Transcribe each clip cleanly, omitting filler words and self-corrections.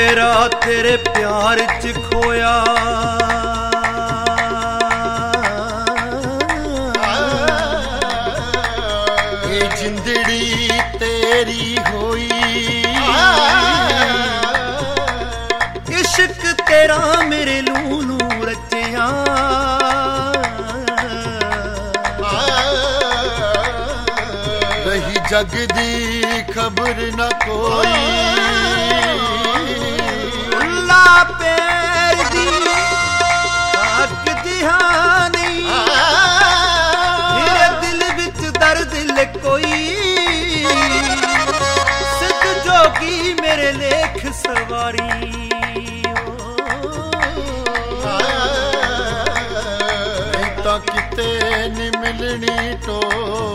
ਤੇਰਾ ਤੇਰੇ ਪਿਆਰ ਚ ਖੋਇਆ, ਇਹ ਜਿੰਦੜੀ ਤੇਰੀ ਹੋਈ, ਇਸ਼ਕ ਤੇਰਾ ਮੇਰੇ ਲੂ ਨੂੰ ਰਚਿਆ, ਰਹੀ ਜਗ ਦੀ ਖਬਰ ਨਾ ਕੋਈ, ਉੱਲਾ ਪੈਰ ਦੀ ਅੱਗ ਜਹਾਨੀ, ਮੇਰੇ ਦਿਲ ਵਿੱਚ ਦਰਦ ਕੋਈ, ਸਿੱਧ ਜੋਗੀ ਮੇਰੇ ਲੇਖ ਸਵਾਰੀ, ਤਾਂ ਕਿਤੇ ਨੀ ਮਿਲਣੀ ਟੋਈ।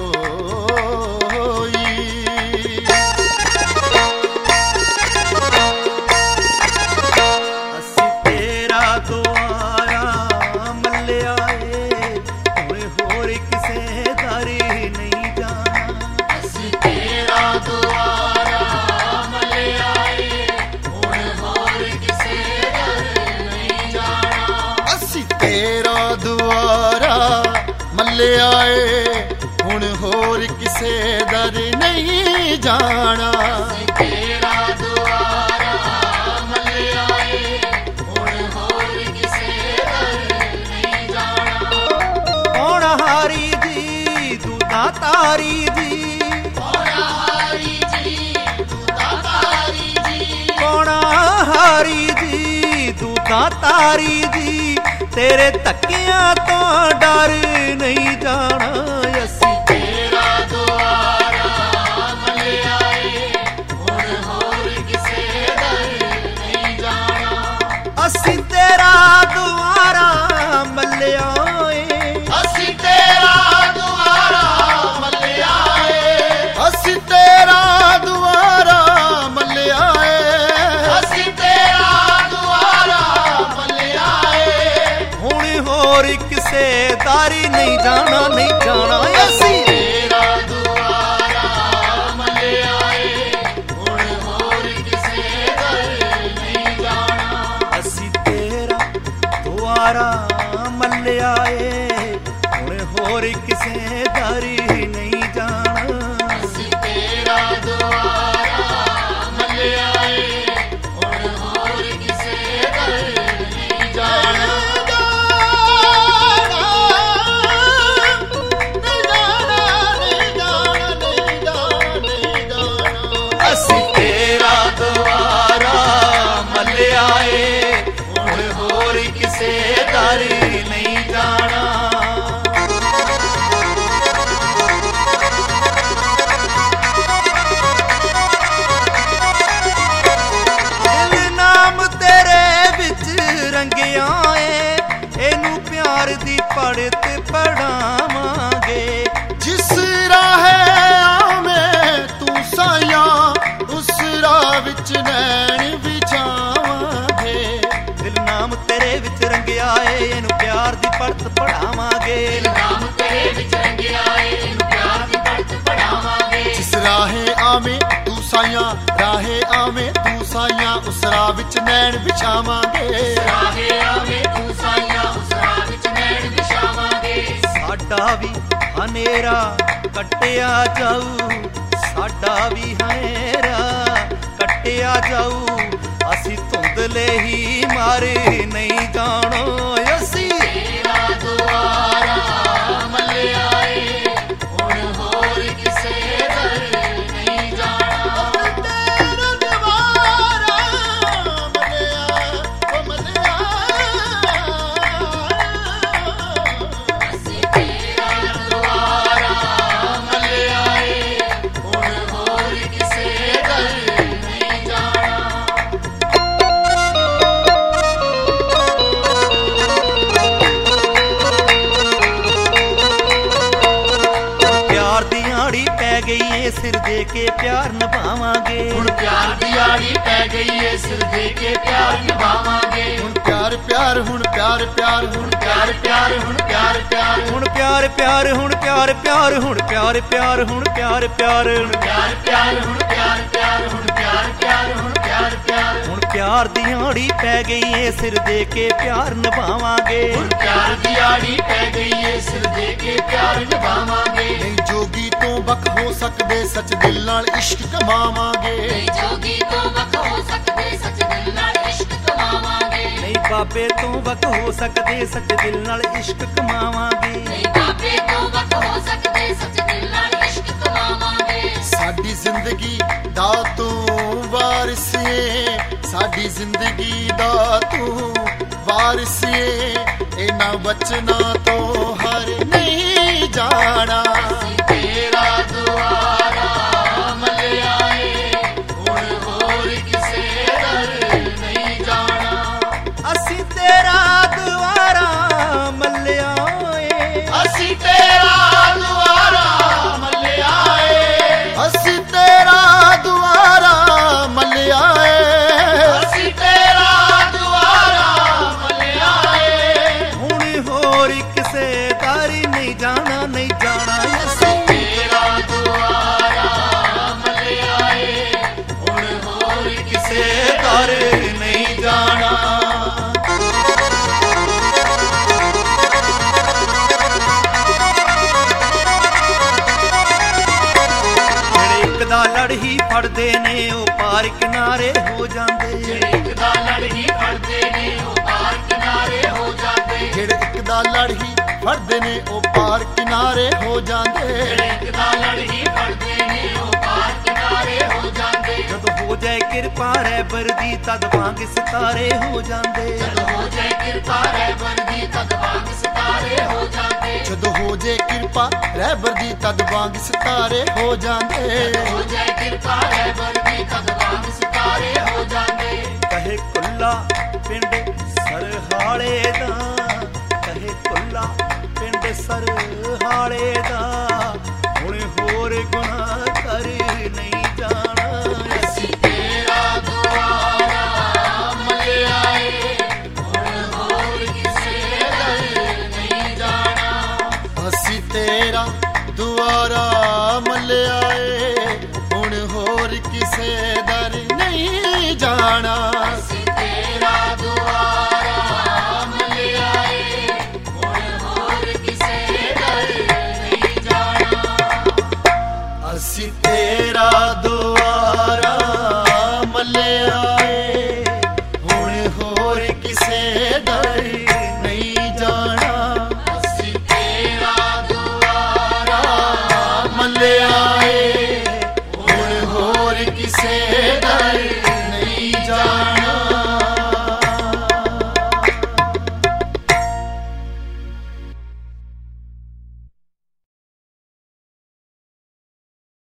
ਅਸੀਂ ਤੇਰਾ ਦੁਆਰਾ ਮੱਲਿਆ ਏ, ਹੁਣ ਹੋਰ ਕਿਸੇ ਦਰ ਨਹੀਂ ਜਾਣਾ। ਅਸੀਂ ਤੇਰਾ ਦੁਆਰਾ ਮੱਲਿਆ ਏ, ਹੁਣ ਹੋਰ ਕਿਸੇ ਦਰ ਨਹੀਂ ਜਾਣਾ। ਅਸੀਂ ਤੇਰਾ ਦੁਆਰਾ ਮੱਲਿਆ ਏ, ਹੁਣ ਹੋਰ ਕਿਸੇ ਦਰ ਨਹੀਂ ਜਾਣਾ। ਅਸੀਂ ਤੇਰਾ ਦੁਆਰਾ ਮੱਲਿਆ ਏ, ਹੁਣ ਹੋਰ ਕਿਸੇ ਦਰ ਨਹੀਂ ਜਾਣਾ। ਕੌਣ ਹਾਰੀ ਜੀ ਤੂੰ ਤਾਂ ਤਾਰੀ ਜੀ, ਕੌਣ ਹਾਰੀ ਜੀ ਤੂੰ ਤਾਂ ਤਾਰੀ ਜੀ, ਕੌਣ ਹਾਰੀ ਜੀ ਤੂੰ ਤਾਂ ਤਾਰੀ ਜੀ, ਤੇਰੇ ਧੱਕਿਆਂ ਤੋਂ ਡਰ ਨਹੀਂ ਜਾਣਾ। ਅਸੀਂ ਤੇਰਾ ਦੁਆਰਾ ਮੱਲਿਆ ਏ, ਹੁਣ ਹੋਰ ਕਿਸੇ ਦਰ ਨਹੀਂ ਜਾਣਾ। ਅਸੀਂ ਤੇਰਾ ਦੁਆਰਾ ਮੱਲਿਆ ਏ, ਅਸੀਂ ਤੇਰਾ ਦੁਆਰਾ ਮੱਲਿਆ ਏ, ਅਸੀਂ ਤੇਰਾ ਦੁਆਰਾ ਮੱਲਿਆ ਏ, ਅਸੀਂ ਤੇਰਾ ਦੁਆਰਾ ਮੱਲਿਆ ਏ, ਹੁਣ ਹੋਰ ਕਿਸੇ ਦਾਰੀ ਨਹੀਂ ਜਾਣਾ, ਨਹੀਂ ਜਾਣਾ। ਅਸੀਂ ਤੇਰਾ ਦੁਆਰਾ ਮੱਲਿਆ ਏ, ਹੁਣ ਹੋਰ ਕਿਸੇ ਦਰ ਨਹੀਂ ਜਾਣਾ। ਅਸੀਂ ਤੇਰਾ ਦੁਆਰਾ ਮੱਲਿਆ ਏ, ਹੁਣ ਹੋਰ ਕਿਸੇ ਦਾਰੀ ਨਹੀਂ ਜਾਣਾ। ਅਸੀਂ ਤੇਰਾ ਦੁਆਰਾ ਮੱਲਿਆ ਏ, ਹੁਣ ਹੋਰ ਕਿਸੇ ਦਰ ਨਹੀਂ ਜਾਣਾ। ਅਸੀਂ ਤੇਰਾ ਦੁਆਰਾ ਮੱਲਿਆ ਏ, ਹੁਣ ਹੋਰ ਕਿਸੇ ਦਰ ਨਹੀਂ ਜਾਣਾ। ਦਿਲ ਨਾਮ ਤੇਰੇ ਵਿੱਚ ਰੰਗਿਆ ਏ, ਇਹਨੂੰ ਪਿਆਰ ਦੀ ਪੜ੍ਹਤ ਪੜਾਵਾਂਗੇ। ਜਿਸ ਰਾਹੇ ਆਵੇਂ ਤੂੰ ਸਾਇਆ, ਉਸ ਰਾਹ ਵਿੱਚ ਨੈਣ ਵਿਛਾਵਾਂਗੇ। ਦਿਲ ਨਾਮ ਤੇਰੇ ਵਿੱਚ ਰੰਗਿਆ ਏ, ਇਹਨੂੰ ਪਿਆਰ ਦੀ ਪੜ੍ਹਤ ਪੜਾਵਾਂਗੇ। ਨਾਮ ਤੇਰੇ ਵਿੱਚ ਰੰਗਿਆ ਏ, ਇਹਨੂੰ ਪਿਆਰ ਦੀ ਪੜ੍ਹਤ ਪੜਾਵਾਂਗੇ। ਜਿਸ ਰਾਹੇ ਆਵੇਂ ਤੂੰ ਸਾਇਆ, ਰਾਹੇ ਆਵੇਂ ਤੂੰ ਸਾਇਆ, ਉਸ ਰਾਹ ਵਿੱਚ ਨੈਣ ਵਿਛਾਵਾਂਗੇ। ਰਾਹੇ ਆਵੇਂ ਤੂੰ ਸਾਇਆ, ਉਸ ਰਾਹ ਵਿੱਚ ਨੈਣ ਵਿਛਾਵਾਂਗੇ। ਸਾਡਾ ਵੀ ਹਨੇਰਾ ਕੱਟਿਆ ਜਾਊ, ਸਾਡਾ ਵੀ ਹਨੇਰਾ ਕੱਟਿਆ ਜਾਊ, ਅਸੀਂ ਧੁੰਦਲੇ ਹੀ ਮਾਰੇ ਨਹੀਂ ਜਾਣੋ। ਅਸੀਂ ਤੇਰਾ ਦੁਆਰਾ ਮੱਲਿਆ ਏ, ਹੁਣ ਹੋਰ ਕਿਸੇ ਦਰ ਨਹੀਂ ਜਾਣਾ। ਤੇਰਾ ਦੁਆਰਾ ਮੱਲਿਆ, ਓ ਮੱਲਿਆ। ਅਸੀਂ ਤੇਰਾ ਦੁਆਰਾ ਮੱਲਿਆ ਏ, ਹੁਣ ਹੋਰ ਕਿਸੇ ਦਰ ਨਹੀਂ ਜਾਣਾ। ਪਿਆਰ ਦੀ ਆੜੀ ਪੈ ਗਈ ਏ, ਸਿਰ ਦੇ ਕੇ ਪਿਆਰ ਨਿਭਾਵਾਂਗੇ। ਹੁਣ ਪਿਆਰ ਦੀ ਆੜੀ ਪੈ ਗਈ ਏ, ਸਿਰ ਦੇ ਕੇ ਪਿਆਰ ਨਿਭਾਵਾਂਗੇ। ਹੁਣ ਪਿਆਰ ਪਿਆਰ, ਹੁਣ ਪਿਆਰ ਪਿਆਰ, ਹੁਣ ਪਿਆਰ ਪਿਆਰ, ਹੁਣ ਪਿਆਰ ਪਿਆਰ, ਹੁਣ ਪਿਆਰ ਪਿਆਰ, ਹੁਣ ਪਿਆਰ ਪਿਆਰ, ਹੁਣ ਪਿਆਰ ਪਿਆਰ, ਹੁਣ ਪਿਆਰ ਪਿਆਰ, ਪਿਆਰ ਪਿਆਰ, ਹੁਣ ਪਿਆਰ ਪਿਆਰ, ਹੁਣ ਪਿਆਰ ਪਿਆਰ, ਹੁਣ ਪਿਆਰ ਪਿਆਰ, ਹੁਣ ਪਿਆਰ ਦੀ ਆੜੀ ਪੈ ਗਈ ਏ ਸਿਰ ਦੇ ਕੇ ਪਿਆਰ ਨਿਭਾਵਾਂਗੇ ਹੁਣ ਪਿਆਰ ਦੀ ਆੜੀ ਪੈ ਗਈ ਏ ਸਿਰ ਦੇ ਕੇ ਪਿਆਰ ਨਿਭਾਵਾਂਗੇ ਨਹੀਂ ਜੋਗੀ ਤੋਂ ਵੱਖ ਹੋ ਸਕਦੇ ਸੱਚ ਦਿਲ ਨਾਲ ਇਸ਼ਕ ਕਮਾਵਾਂਗੇ ਨਹੀਂ ਜੋਗੀ ਤੋਂ ਵੱਖ ਹੋ ਸਕਦੇ ਸੱਚ ਦਿਲ ਨਾਲ ਇਸ਼ਕ ਕਮਾਵਾਂਗੇ ਨਹੀਂ ਬਾਬੇ ਤੋਂ ਵੱਖ ਹੋ ਸਕਦੇ ਸੱਚ ਦਿਲ ਨਾਲ ਇਸ਼ਕ ਕਮਾਵਾਂਗੇ ਨਹੀਂ ਬਾਬੇ ਤੋਂ ਵੱਖ ਹੋ ਸਕਦੇ ਸੱਚ ਦਿਲ ਨਾਲ ਇਸ਼ਕ ਕਮਾਵਾਂਗੇ ਸਾਡੀ ਜ਼ਿੰਦਗੀ ਦਾ ਤੂੰ ਵਾਰਿਸ ਏ ਸਾਡੀ ਜ਼ਿੰਦਗੀ ਦਾ ਤੂੰ ਵਾਰਿਸ ਏ ਇਹਨਾਂ ਬਚਨਾਂ ਤੋਂ ਹਰ ਨਹੀਂ ਜਾਣਾ ਤੇਰਾ ਦੁਆਰਾ ਮੱਲਿਆ ਏ ਹੁਣ ਹੋਰ ਕਿਸੇ ਦਰ ਨਹੀਂ ਜਾਣਾ ਅਸੀਂ ਤੇਰਾ ਦੁਆਰਾ ਮੱਲਿਆ ਏ ਅਸੀਂ ਤੇਰਾ ਦੁਆਰਾ ਮੱਲਿਆ ਏ ਅਸੀਂ ਤੇਰਾ ਦੁਆਰਾ ਮੱਲਿਆ ਏ ਅਸੀਂ ਤੇਰਾ ਦੁਆਰਾ ਮੱਲਿਆ ਏ ਹੁਣ ਹੋਰ ਕਿਸੇ ਦਰ ਨਹੀਂ ਜਾਣਾ ਨਹੀਂ ਜਾਣਾ ਅਸੀਂ ਤੇਰਾ ਦੁਆਰਾ ਮੱਲਿਆ ਏ ਹੁਣ ਹੋਰ ਕਿਸੇ ਦਰ ਨਹੀਂ ਜਾਣਾ ਜਿਹੜੇ ਇੱਕ ਦਾ ਲੜ ਹੀ ਫੜਦੇ ਨੇ ਉਹ ਪਾਰ ਕਿਨਾਰੇ ਹੋ ਜਾਂਦੇ ਇੱਕ ਦਾ ਲੜ ਹੀ ਫੜਦੇ ਨੇ ਉਹ ਪਾਰ ਕਿਨਾਰੇ ਹੋ ਜਾਂਦੇ ਜਿਹੜੇ ਇੱਕ ਦਾ ਲੜ ਹੀ ਫੜਦੇ ਨੇ ਉਹ ਪਾਰ ਕਿਨਾਰੇ ਹੋ ਜਾਂਦੇ ਇੱਕ ਦਾ ਲੜ ਹੀ ਫੜਦੇ ਨੇ ਉਹ ਪਾਰ ਕਿਨਾਰੇ ਹੋ ਜਾਂਦੇ ਜਦੋਂ ਹੋ ਜਾਏ ਕਿਰਪਾ ਰਹਿਬਰ ਦੀ ਤਦ ਵਾਂਗ ਸਿਤਾਰੇ ਹੋ ਜਾਂਦੇ ਜਦੋਂ ਹੋ ਜਾਏ ਕਿਰਪਾ ਰਹਿਬਰ ਦੀ ਤਦ ਵਾਂਗ ਸਿਤਾਰੇ ਹੋ ਜਾਂਦੇ ਜਦੋਂ ਹੋ ਜੇ ਕਿਰਪਾ ਰਹਿਬਰ ਦੀ ਤਦ ਵਾਂਗ ਸਿਤਾਰੇ ਹੋ ਜਾਂਦੇ ਹੋ ਜਾਏ ਕਿਰਪਾ ਰਹਿਬਰ ਦੀ ਤਦ ਵਾਂਗ ਸਿਤਾਰੇ ਹੋ ਜਾਂਦੇ ਕਹੇ ਕੁੱਲਾ ਪਿੰਡ ਸਰਹਾਲੇ ਦਾ ਕਹੇ ਕੁੱਲਾ ਪਿੰਡ ਸਰਹਾਲੇ ਦਾ ਹੁਣ ਹੋਰ ਗੁਨਾਹ ਕਰ ਨਹੀਂ ਜਾਣਾ ਅਸੀਂ ਤੇਰਾ ਦੁਆਰਾ ਮੱਲਿਆ ਏ ਹੁਣ ਹੋਰ ਕਿਸੇ ਦਰ ਨਹੀਂ ਜਾਣਾ ਅਸੀਂ ਤੇਰਾ ਦੁਆਰਾ ਮੱਲਿਆ ਏ ਹੁਣ ਹੋਰ ਕਿਸੇ ਦਰ ਨਹੀਂ ਜਾਣਾ ਅਸੀਂ ਤੇਰਾ ਦੁਆਰਾ ਮੱਲਿਆ ਏ ਹੁਣ ਹੋਰ ਕਿਸੇ ਦਰ ਨਹੀਂ ਜਾਣਾ ਅਸੀਂ ਤੇਰਾ ਦੁਆਰਾ ਮੱਲਿਆ ਏ ਹੁਣ ਹੋਰ ਕਿਸੇ ਦਰ ਨਹੀਂ ਜਾਣਾ ਅਸੀਂ ਤੇਰਾ ਦੁਆਰਾ ਮੱਲਿਆ ਏ ਹੁਣ ਹੋਰ ਕਿਸੇ ਦਰ